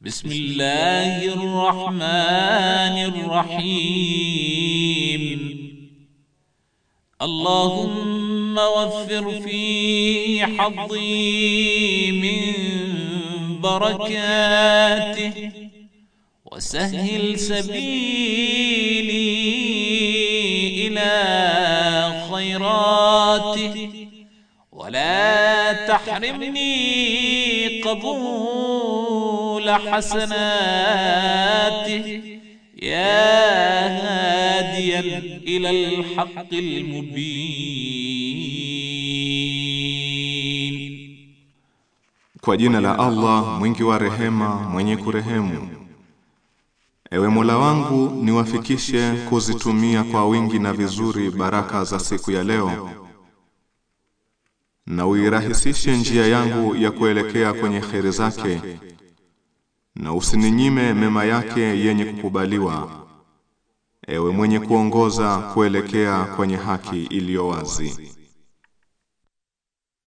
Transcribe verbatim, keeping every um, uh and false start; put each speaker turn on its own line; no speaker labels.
بسم الله الرحمن الرحيم اللهم وفر في حظي من بركاته وسهل سبيلي إلى خيراته ولا تحرمني قبول حسناته يا هاديا إلى الحق المبين.
Kwa jina la Allah mwingi wa rehema mwenye kurehemu. Ewe Mola wangu, niwafikishe kuzitumia kwa wingi na vizuri baraka za siku ya leo, na uirahisishe njia yangu ya kuelekea kwenye kheri zake, na usininyime mema yake yenye kukubaliwa, ewe mwenye kuongoza kuelekea kwenye haki iliyo wazi.